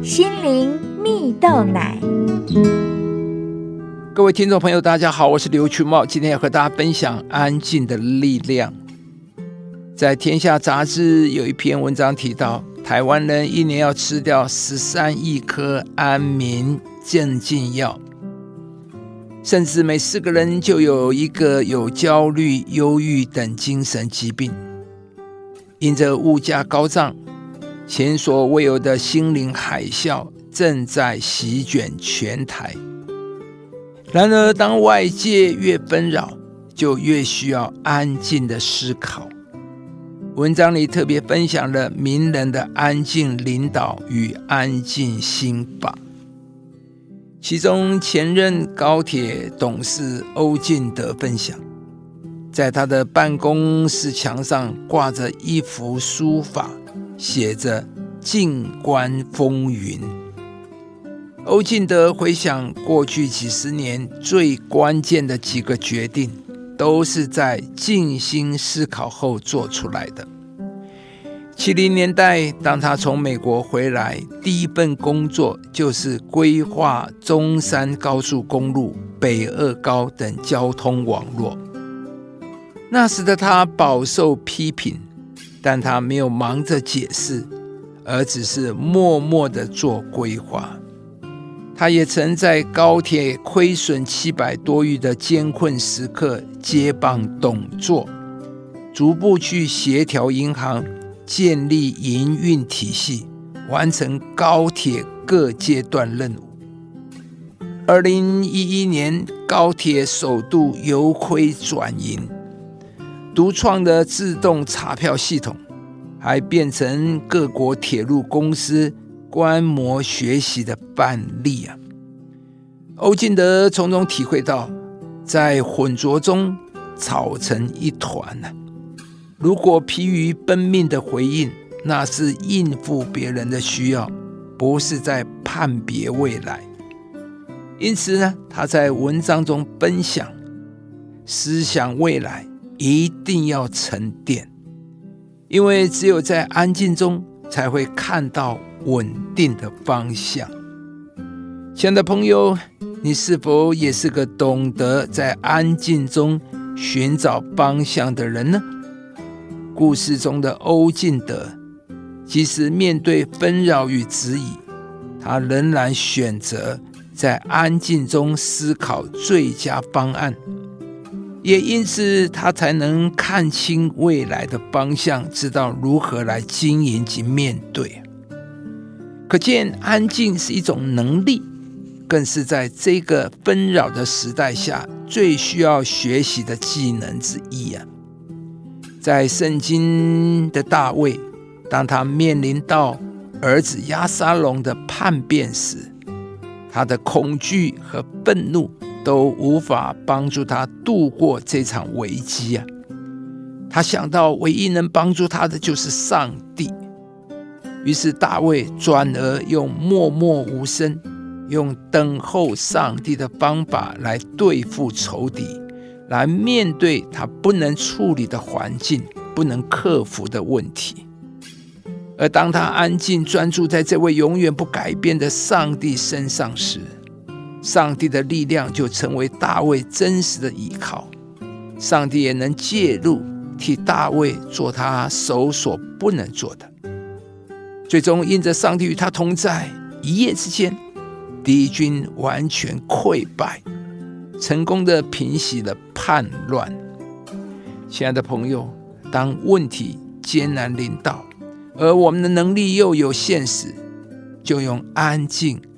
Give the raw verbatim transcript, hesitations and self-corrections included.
心灵蜜豆奶。 各位听众朋友大家好，我是刘群茂，今天要和大家分享安静的力量。在天下杂志有一篇文章提到，台湾人一年要吃掉十三亿颗安眠镇静药，甚至每四个人就有一个有焦虑、忧郁等精神疾病。因着物价高涨，前所未有的心灵海啸正在席卷全台。然而当外界越纷扰，就越需要安静的思考。文章里特别分享了名人的安静领导与安静心法，其中前任高铁董事欧进德分享，在他的办公室墙上挂着一幅书法，写着静观风云。欧进德回想过去几十年最关键的几个决定，都是在静心思考后做出来的。七零年代，当他从美国回来，第一份工作就是规划中山高速公路、北二高等交通网络。那时的他饱受批评，但他没有忙着解释，而只是默默地做规划。他也曾在高铁亏损七百多亿的艰困时刻接棒董座，逐步去协调银行，建立营运体系，完成高铁各阶段任务。二零一一年，高铁首度由亏转盈，独创的自动查票系统还变成各国铁路公司观摩学习的范例啊！欧进德从中体会到，在混浊中吵成一团啊！如果疲于奔命的回应，那是应付别人的需要，不是在判别未来。因此呢，他在文章中分享，思想未来一定要沉淀，因为只有在安静中才会看到稳定的方向。亲爱的朋友，你是否也是个懂得在安静中寻找方向的人呢？故事中的欧进德，即使面对纷扰与质疑，他仍然选择在安静中思考最佳方案，也因此他才能看清未来的方向，知道如何来经营及面对。可见安静是一种能力，更是在这个纷扰的时代下最需要学习的技能之一啊！在圣经的大卫，当他面临到儿子押沙龙的叛变时，他的恐惧和愤怒都无法帮助他度过这场危机啊！他想到唯一能帮助他的就是上帝，于是大卫转而用默默无声，用等候上帝的方法来对付仇敌，来面对他不能处理的环境，不能克服的问题。而当他安静专注在这位永远不改变的上帝身上时，上帝的力量就成为大卫真实的依靠，上帝也能介入，替大卫做他手所不能做的。最终因着上帝与他同在，一夜之间敌军完全溃败，成功的平息了叛乱。亲爱的朋友，当问题艰难临到，而我们的能力又有限时，就用安静